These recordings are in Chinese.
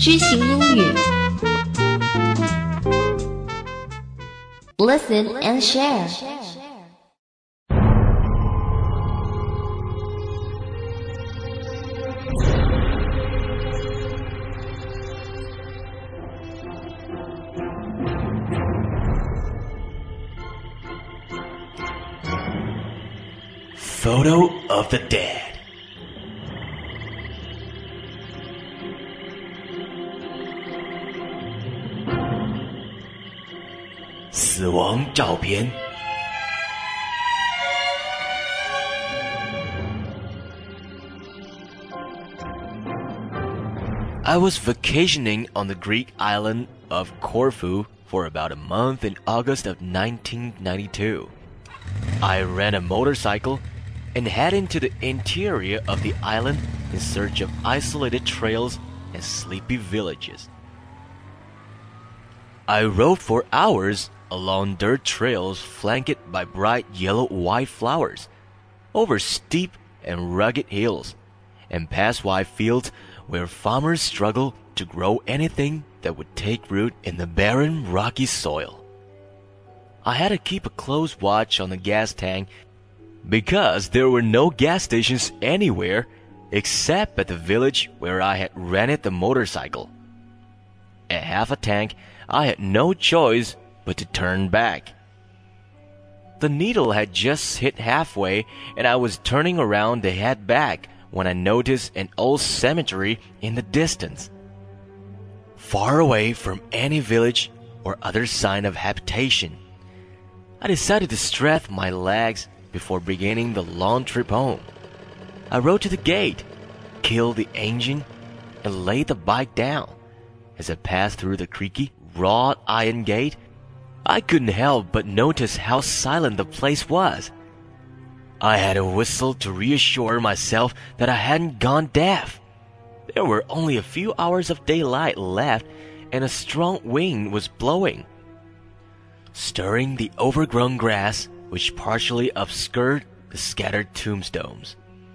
知行英语 Listen and share. Photo of the dead. 死亡照片。I was vacationing on the Greek island of Corfu for about a month in August of 1992. I ran a motorcycle and head into the interior of the island in search of isolated trails and sleepy villages. I rode for hours along dirt trails flanked by bright yellow-white flowers, over steep and rugged hills, and past wide fields where farmers struggle to grow anything that would take root in the barren, rocky soil. I had to keep a close watch on the gas tank because there were no gas stations anywhere except at the village where I had rented the motorcycle. At half a tank, I had no choice but to turn back. The needle had just hit halfway, and I was turning around to head back when I noticed an old cemetery in the distance, far away from any village or other sign of habitation. I decided to stretch my legs before beginning the long trip home. I rode to the gate, killed the engine, and laid the bike down. As I passed through the creaky, wrought iron gate, I couldn't help but notice how silent the place was. I had to whistle to reassure myself that I hadn't gone deaf. There were only a few hours of daylight left, and a strong wind was blowing, stirring the overgrown grass which partially obscured the scattered tombstones.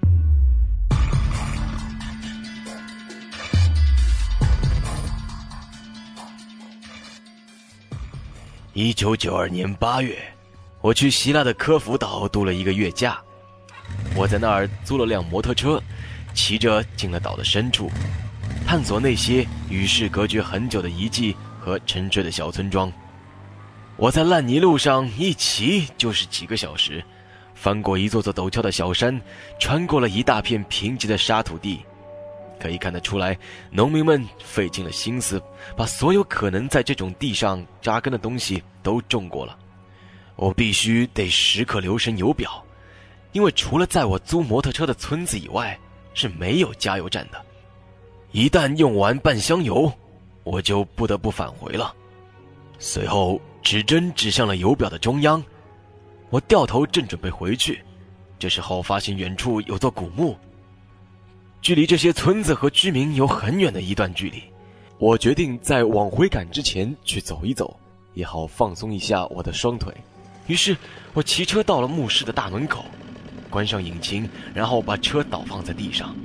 1992年8月，我去希腊的科孚岛度了一个月假。我在那儿租了辆摩托车，骑着进了岛的深处，探索那些与世隔绝很久的遗迹和沉睡的小村庄。我在烂泥路上一骑就是几个小时，翻过一座座陡峭的小山，穿过了一大片贫瘠的沙土地。可以看得出来，农民们费尽了心思，把所有可能在这种地上扎根的东西都种过了。我必须得时刻留神油表，因为除了在我租摩托车的村子以外，是没有加油站的。一旦用完半箱油，我就不得不返回了。随后指针指向了油表的中央，我掉头正准备回去，这时候发现远处有座古墓，距离这些村子和居民有很远的一段距离。我决定在往回赶之前去走一走，也好放松一下我的双腿。于是我骑车到了墓室的大门口，关上引擎，然后把车倒放在地上。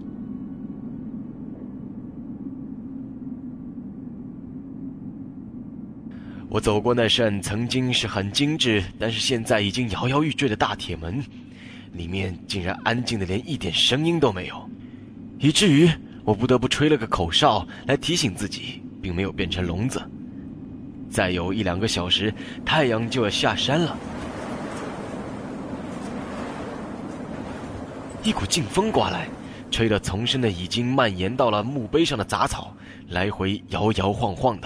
我走过那扇曾经是很精致，但是现在已经摇摇欲坠的大铁门，里面竟然安静的连一点声音都没有，以至于我不得不吹了个口哨来提醒自己并没有变成聋子。再有1-2个小时，太阳就要下山了。一股劲风刮来，吹得丛生的已经蔓延到了墓碑上的杂草，来回摇摇晃晃的。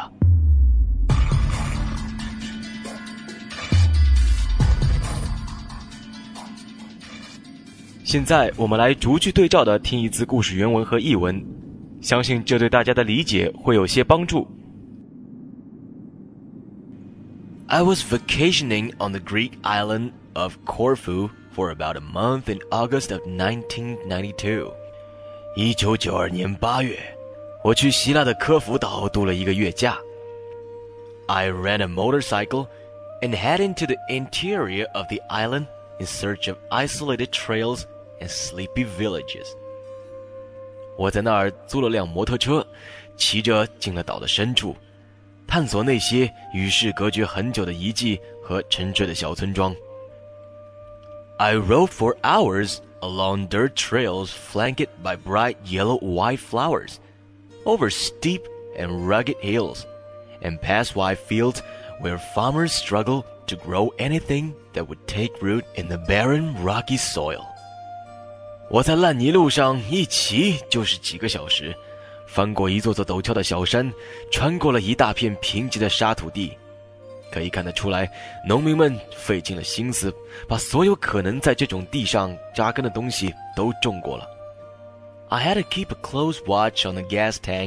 现在我们来逐句对照的听一次故事原文和译文，相信这对大家的理解会有些帮助。I was vacationing on the Greek island of Corfu for about a month in August of 1992. 1992年8月，我去希腊的科孚岛度了一个月假。I ran a motorcycle and head into the interior of the island in search of isolated trails and sleepy villages. 我在那儿租了辆摩托车，骑着进了岛的深处，探索那些与世隔绝很久的遗迹和沉睡的小村庄。I rode for hours along dirt trails flanked by bright yellow white flowers, over steep and rugged hills, and past wide fields where farmers struggle to grow anything that would take root in the barren, rocky soil. 我在烂泥路上一骑就是几个小时，翻过一座座陡峭的小山，穿过了一大片贫瘠的沙土地。可以看得出来，农民们费尽了心思，把所有可能在这种地上扎根的东西都种过了。I had to keep a close watch on the gas tank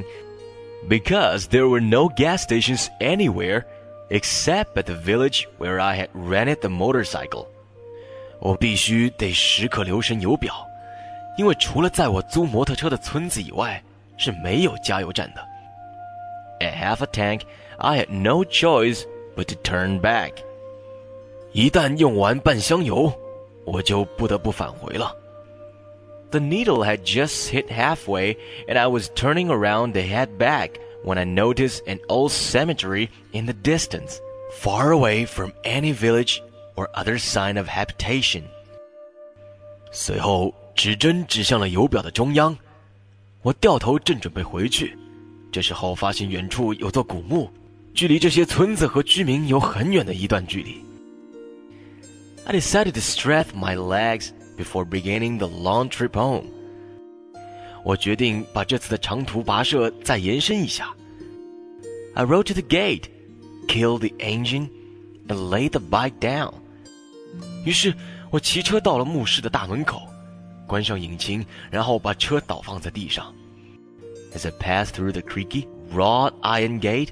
because there were no gas stations anywhere except at the village where I had rented the motorcycle. 我必须得时刻留神油表，因为除了在我租摩托车的村子以外，是没有加油站的。At half a tank, I had no choice but to turn back. 一旦用完半箱油，我就不得不返回了。The needle had just hit halfway, and I was turning around to head back when I noticed an old cemetery in the distance, far away from any village or other sign of habitation. 随后指针指向了油表的中央，我掉头正准备回去，这时候发现远处有座古墓，距离这些村子和居民有很远的一段距离。I decided to stretch my legs before beginning the long trip home. 我决定把这次的长途跋涉再延伸一下。I rode to the gate, killed the engine, and laid the bike down. 于是我骑车到了墓室的大门口，关上引擎，然后把车倒放在地上。As I passed through the creaky, wrought iron gate,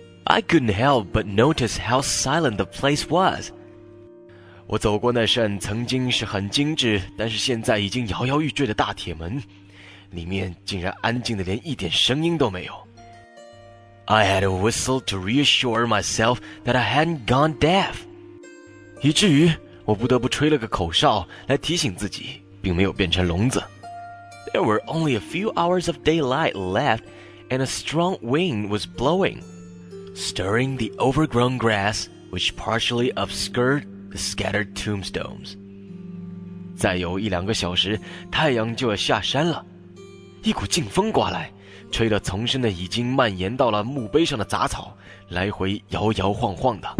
I couldn't help but notice how silent the place was. 我走过那扇曾经是很精致，但是现在已经摇摇欲坠的大铁门，里面竟然安静的连一点声音都没有。I had to whistle to reassure myself that I hadn't gone deaf. 以至于我不得不吹了个口哨来提醒自己，并没有变成聋子。There were only a few hours of daylight left, and a strong wind was blowing, stirring the overgrown grass, which partially obscured the scattered tombstones. 再有1-2个小时，太阳就要下山了。一股劲风刮来，吹得丛生的已经蔓延到了墓碑上的杂草，来回摇摇晃晃的。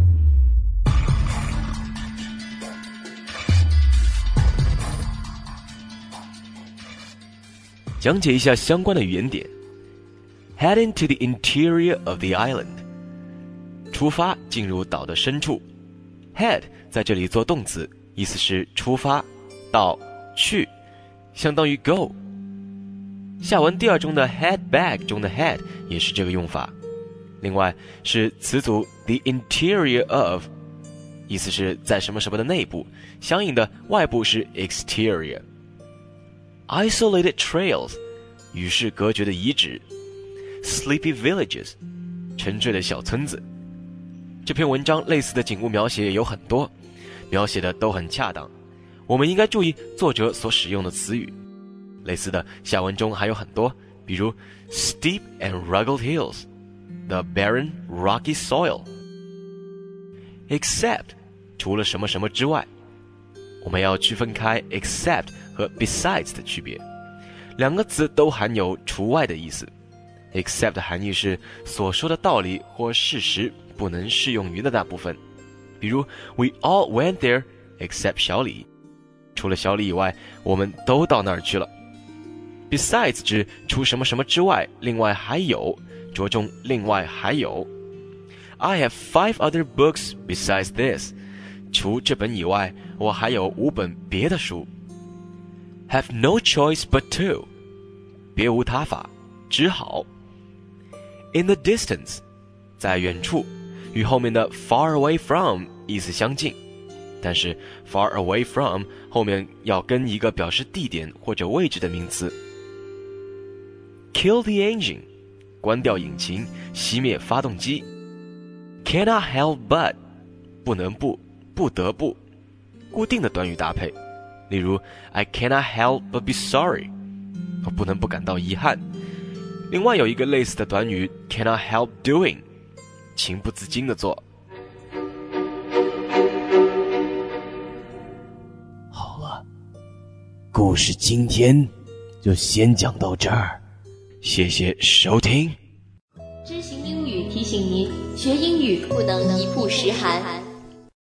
讲解一下相关的语言点。Heading to the interior of the island. 出发进入岛的深处。Head 在这里做动词，意思是出发、到、去，相当于 go。下文第二中的 head back 中的 head 也是这个用法。另外是词组 the interior of， 意思是在什么什么的内部，相应的外部是 exterior。Isolated trails 与世隔绝的遗址。Sleepy villages 沉睡的小村子。这篇文章类似的景物描写也有很多，描写的都很恰当，我们应该注意作者所使用的词语。类似的下文中还有很多，比如 steep and rugged hills, the barren, rocky soil. Except 除了什么什么之外，我们要区分开 except 和 besides 的区别，两个词都含有除外的意思。except 的含义是所说的道理或事实不能适用于的那部分，比如 We all went there except 小李，除了小李以外，我们都到那儿去了。Besides 指除什么什么之外，另外还有，着重另外还有。I have 5 other books besides this. 除这本以外，我还有5本别的书。Have no choice but to. 别无他法，只好。In the distance. 在远处，与后面的 far away from 意思相近，但是 far away from 后面要跟一个表示地点或者位置的名词。Kill the engine. 关掉引擎，熄灭发动机。Cannot help but. 不能不，不得不，固定的短语搭配，例如 I cannot help but be sorry. 不能不感到遗憾。另外有一个类似的短语 cannot help doing， 情不自禁的做。好了，故事今天就先讲到这儿，谢谢收听。 知行英语提醒您，学英语不能一曝十寒。